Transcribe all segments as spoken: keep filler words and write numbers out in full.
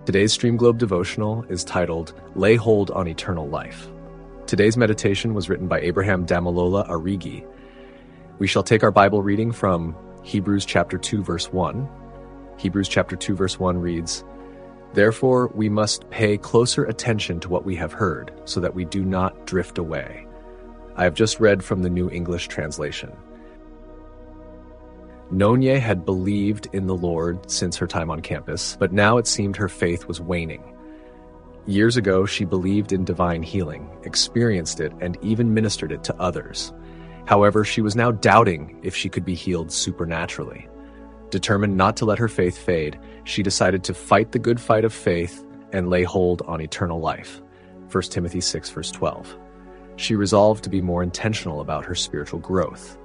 Today's Stream Globe devotional is titled, Lay Hold on Eternal Life. Today's meditation was written by Abraham Damalola Arigi. We shall take our Bible reading from Hebrews chapter two, verse one. Hebrews chapter two, verse one reads, Therefore we must pay closer attention to what we have heard, so that we do not drift away. I have just read from the New English Translation. Nonye had believed in the Lord since her time on campus, but now it seemed her faith was waning. Years ago, she believed in divine healing, experienced it, and even ministered it to others. However, she was now doubting if she could be healed supernaturally. Determined not to let her faith fade, she decided to fight the good fight of faith and lay hold on eternal life. First Timothy six, verse twelve. She resolved to be more intentional about her spiritual growth.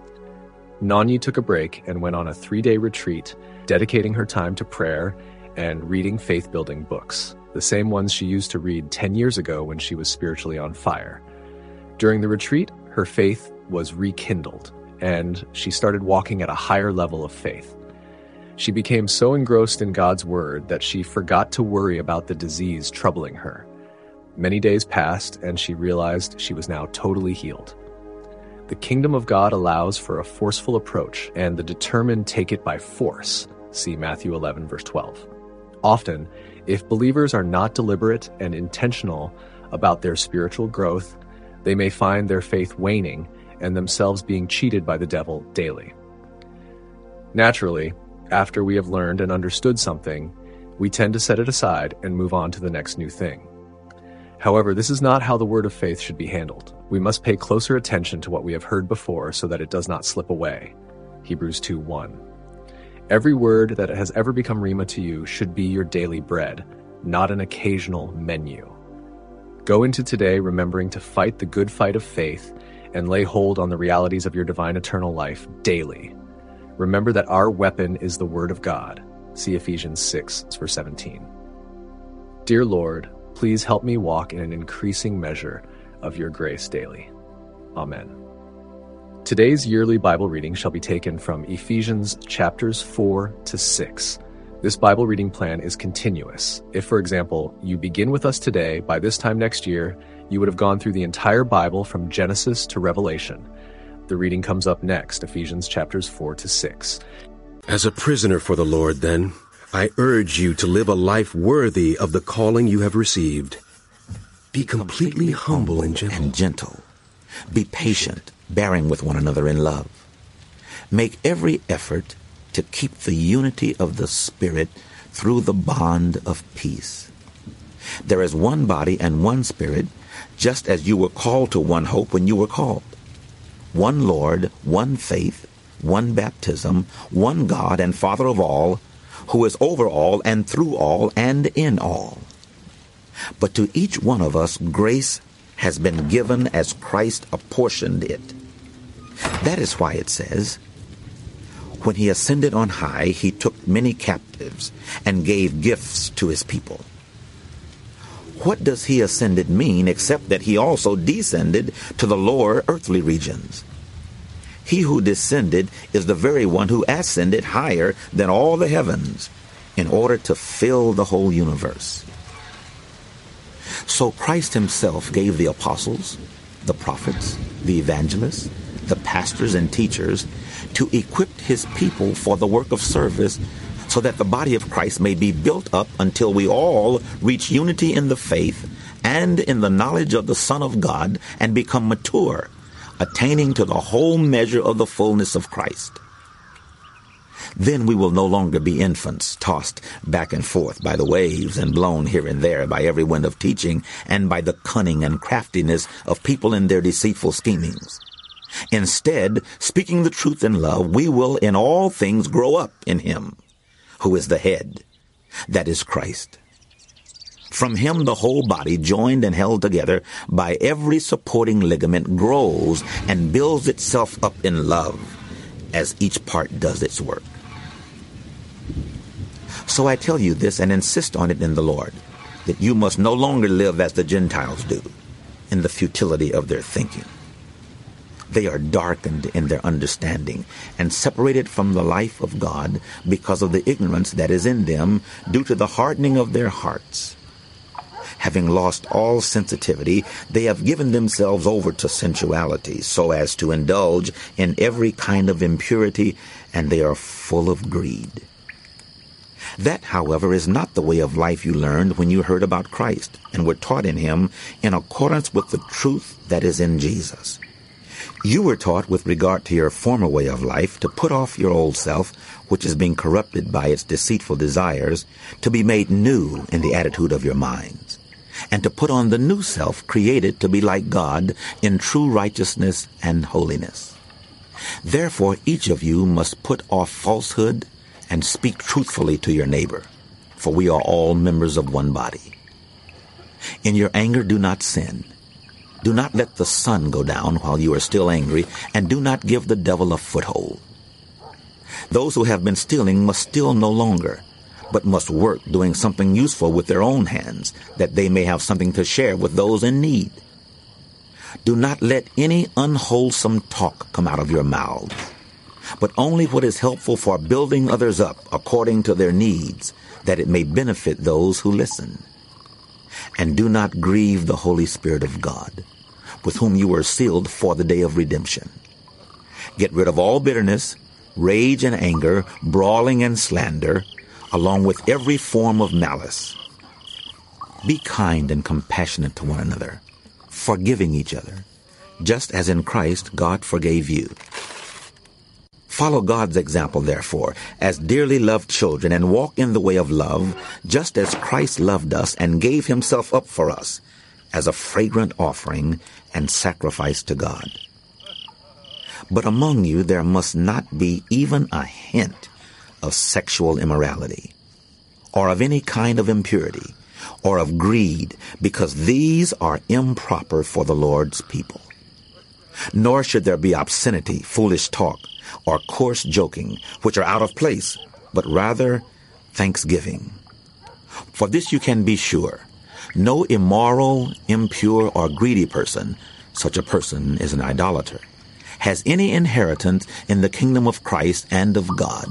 Nonye took a break and went on a three-day retreat, dedicating her time to prayer and reading faith-building books, the same ones she used to read ten years ago when she was spiritually on fire. During the retreat, her faith was rekindled, and she started walking at a higher level of faith. She became so engrossed in God's word that she forgot to worry about the disease troubling her. Many days passed, and she realized she was now totally healed. The kingdom of God allows for a forceful approach, and the determined take it by force. See Matthew eleven, verse twelve. Often, if believers are not deliberate and intentional about their spiritual growth, they may find their faith waning and themselves being cheated by the devil daily. Naturally, after we have learned and understood something, we tend to set it aside and move on to the next new thing. However, this is not how the word of faith should be handled. We must pay closer attention to what we have heard before so that it does not slip away. Hebrews two, one. Every word that has ever become rhema to you should be your daily bread, not an occasional menu. Go into today remembering to fight the good fight of faith and lay hold on the realities of your divine eternal life daily. Remember that our weapon is the word of God. See Ephesians six, verse seventeen. Dear Lord, please help me walk in an increasing measure of your grace daily. Amen. Today's yearly Bible reading shall be taken from Ephesians chapters four to six. This Bible reading plan is continuous. If, for example, you begin with us today, by this time next year, you would have gone through the entire Bible from Genesis to Revelation. The reading comes up next, Ephesians chapters four to six. As a prisoner for the Lord, then, I urge you to live a life worthy of the calling you have received. Be completely humble and gentle. and gentle. Be patient, bearing with one another in love. Make every effort to keep the unity of the Spirit through the bond of peace. There is one body and one Spirit, just as you were called to one hope when you were called. One Lord, one faith, one baptism, one God and Father of all, who is over all and through all and in all. But to each one of us grace has been given as Christ apportioned it. That is why it says, When he ascended on high, he took many captives and gave gifts to his people. What does he ascended mean except that he also descended to the lower earthly regions? He who descended is the very one who ascended higher than all the heavens in order to fill the whole universe. So Christ himself gave the apostles, the prophets, the evangelists, the pastors and teachers to equip his people for the work of service so that the body of Christ may be built up until we all reach unity in the faith and in the knowledge of the Son of God and become mature, attaining to the whole measure of the fullness of Christ. Then we will no longer be infants, tossed back and forth by the waves and blown here and there by every wind of teaching and by the cunning and craftiness of people in their deceitful schemings. Instead, speaking the truth in love, we will in all things grow up in him, who is the head, that is Christ. From him the whole body, joined and held together by every supporting ligament, grows and builds itself up in love as each part does its work. So I tell you this and insist on it in the Lord, that you must no longer live as the Gentiles do, in the futility of their thinking. They are darkened in their understanding and separated from the life of God because of the ignorance that is in them due to the hardening of their hearts. Having lost all sensitivity, they have given themselves over to sensuality so as to indulge in every kind of impurity, and they are full of greed. That, however, is not the way of life you learned when you heard about Christ and were taught in him in accordance with the truth that is in Jesus. You were taught with regard to your former way of life to put off your old self, which is being corrupted by its deceitful desires, to be made new in the attitude of your minds, and to put on the new self created to be like God in true righteousness and holiness. Therefore, each of you must put off falsehood and speak truthfully to your neighbor, for we are all members of one body. In your anger do not sin. Do not let the sun go down while you are still angry, and do not give the devil a foothold. Those who have been stealing must steal no longer, but must work doing something useful with their own hands, that they may have something to share with those in need. Do not let any unwholesome talk come out of your mouths, but only what is helpful for building others up according to their needs, that it may benefit those who listen. And do not grieve the Holy Spirit of God, with whom you were sealed for the day of redemption. Get rid of all bitterness, rage and anger, brawling and slander, along with every form of malice. Be kind and compassionate to one another, forgiving each other, just as in Christ God forgave you. Follow God's example, therefore, as dearly loved children, and walk in the way of love, just as Christ loved us and gave himself up for us as a fragrant offering and sacrifice to God. But among you there must not be even a hint of sexual immorality, or of any kind of impurity, or of greed, because these are improper for the Lord's people. Nor should there be obscenity, foolish talk, or coarse joking, which are out of place, but rather thanksgiving. For this you can be sure, no immoral, impure, or greedy person, such a person is an idolater, has any inheritance in the kingdom of Christ and of God.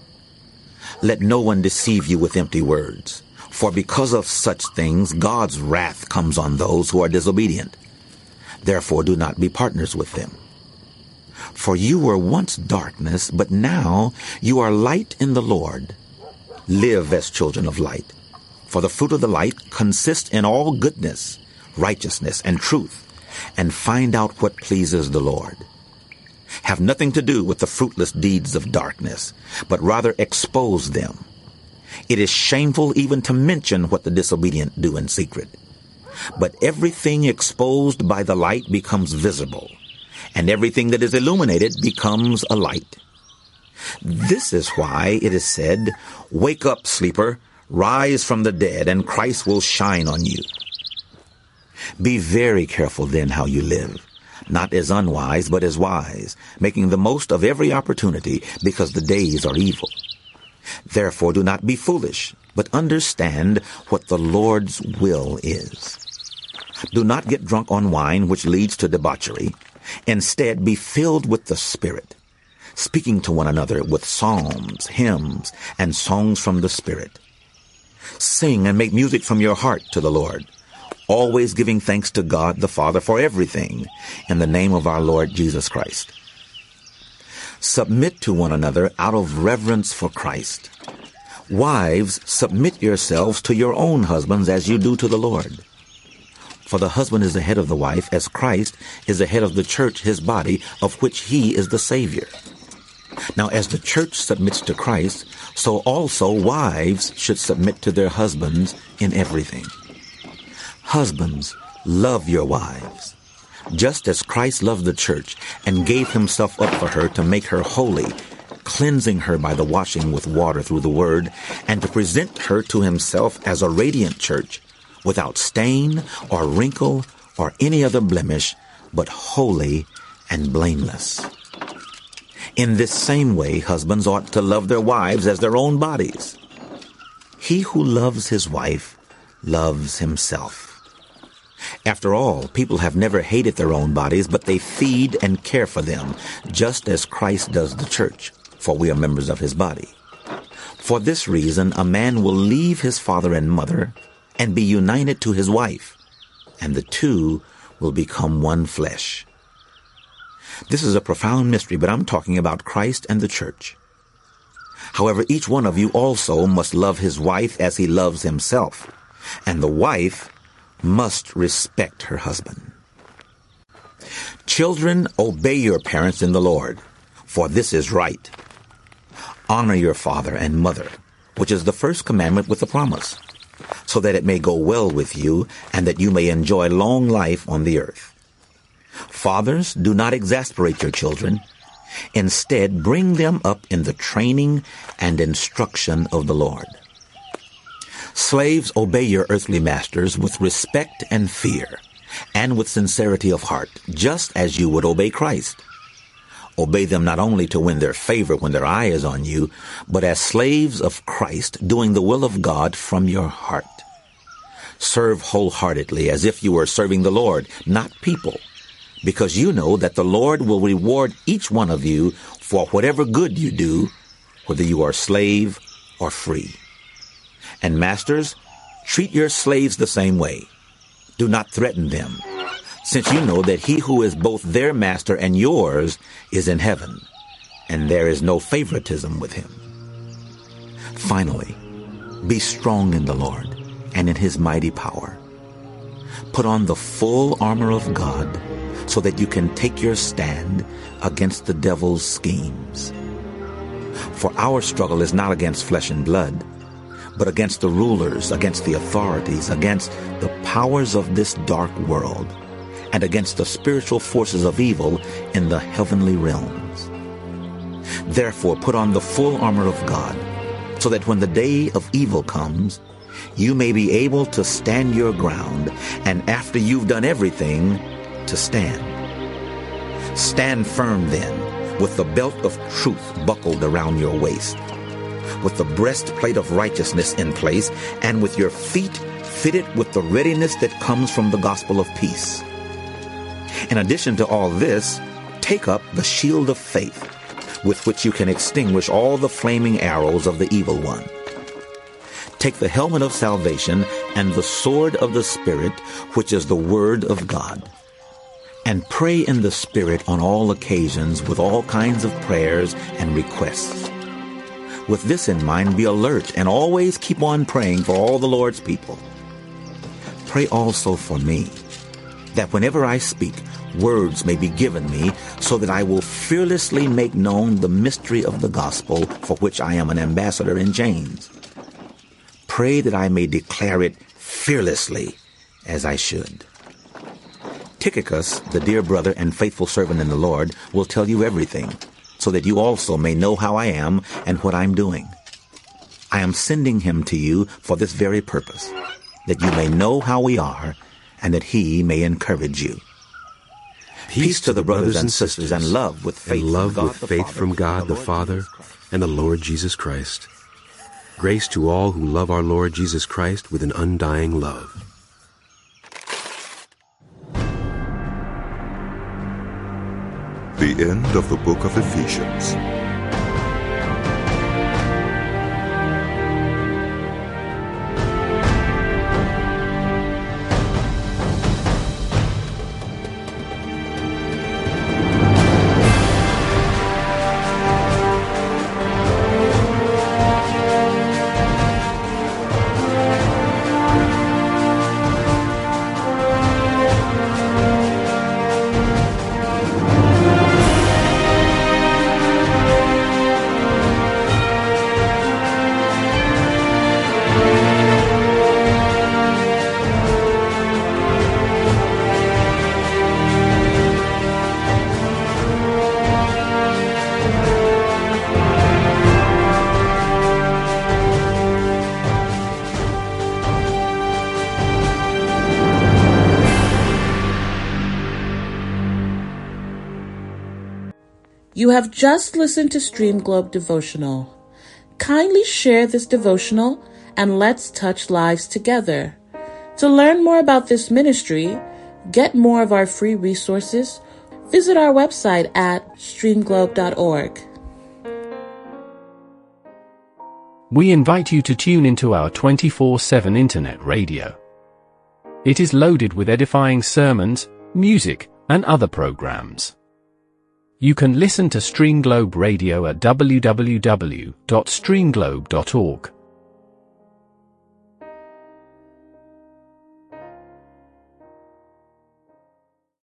Let no one deceive you with empty words, for because of such things God's wrath comes on those who are disobedient. Therefore do not be partners with them. For you were once darkness, but now you are light in the Lord. Live as children of light. For the fruit of the light consists in all goodness, righteousness, and truth, and find out what pleases the Lord. Have nothing to do with the fruitless deeds of darkness, but rather expose them. It is shameful even to mention what the disobedient do in secret. But everything exposed by the light becomes visible, and everything that is illuminated becomes a light. This is why it is said, "Wake up, sleeper, rise from the dead, and Christ will shine on you." Be very careful then how you live, not as unwise, but as wise, making the most of every opportunity, because the days are evil. Therefore do not be foolish, but understand what the Lord's will is. Do not get drunk on wine, which leads to debauchery. Instead, be filled with the Spirit, speaking to one another with psalms, hymns, and songs from the Spirit. Sing and make music from your heart to the Lord, always giving thanks to God the Father for everything, in the name of our Lord Jesus Christ. Submit to one another out of reverence for Christ. Wives, submit yourselves to your own husbands as you do to the Lord. For the husband is the head of the wife, as Christ is the head of the church, his body, of which he is the Savior. Now, as the church submits to Christ, so also wives should submit to their husbands in everything. Husbands, love your wives, just as Christ loved the church and gave himself up for her to make her holy, cleansing her by the washing with water through the word, and to present her to himself as a radiant church, without stain or wrinkle or any other blemish, but holy and blameless. In this same way, husbands ought to love their wives as their own bodies. He who loves his wife loves himself. After all, people have never hated their own bodies, but they feed and care for them, just as Christ does the church, for we are members of his body. For this reason, a man will leave his father and mother and be united to his wife, and the two will become one flesh. This is a profound mystery, but I'm talking about Christ and the church. However, each one of you also must love his wife as he loves himself, and the wife must respect her husband. Children, obey your parents in the Lord, for this is right. Honor your father and mother, which is the first commandment with a promise, so that it may go well with you and that you may enjoy long life on the earth. Fathers, do not exasperate your children. Instead, bring them up in the training and instruction of the Lord. Slaves, obey your earthly masters with respect and fear, and with sincerity of heart, just as you would obey Christ. Obey them not only to win their favor when their eye is on you, but as slaves of Christ, doing the will of God from your heart. Serve wholeheartedly as if you were serving the Lord, not people, because you know that the Lord will reward each one of you for whatever good you do, whether you are slave or free. And masters, treat your slaves the same way. Do not threaten them, since you know that he who is both their master and yours is in heaven, and there is no favoritism with him. Finally, be strong in the Lord and in his mighty power. Put on the full armor of God so that you can take your stand against the devil's schemes. For our struggle is not against flesh and blood, but against the rulers, against the authorities, against the powers of this dark world, and against the spiritual forces of evil in the heavenly realms. Therefore, put on the full armor of God, so that when the day of evil comes, you may be able to stand your ground, and after you've done everything, to stand. Stand firm then, with the belt of truth buckled around your waist, with the breastplate of righteousness in place, and with your feet fitted with the readiness that comes from the gospel of peace. In addition to all this, take up the shield of faith, with which you can extinguish all the flaming arrows of the evil one. Take the helmet of salvation and the sword of the Spirit, which is the word of God. And pray in the Spirit on all occasions with all kinds of prayers and requests. With this in mind, be alert and always keep on praying for all the Lord's people. Pray also for me, that whenever I speak, words may be given me, so that I will fearlessly make known the mystery of the gospel, for which I am an ambassador in chains. Pray that I may declare it fearlessly, as I should. Tychicus, the dear brother and faithful servant in the Lord, will tell you everything, so that you also may know how I am and what I'm doing. I am sending him to you for this very purpose, that you may know how we are, and that he may encourage you. Peace, Peace to the brothers and sisters, and love with faith, and love from, with God faith from God the Father and the Lord Jesus Christ. Grace to all who love our Lord Jesus Christ with an undying love. The end of the book of Ephesians. You have just listened to Stream Globe Devotional. Kindly share this devotional and let's touch lives together. To learn more about this ministry, get more of our free resources, visit our website at streamglobe dot org. We invite you to tune into our twenty-four seven internet radio. It is loaded with edifying sermons, music, and other programs. You can listen to Stream Globe Radio at w w w dot stream globe dot org.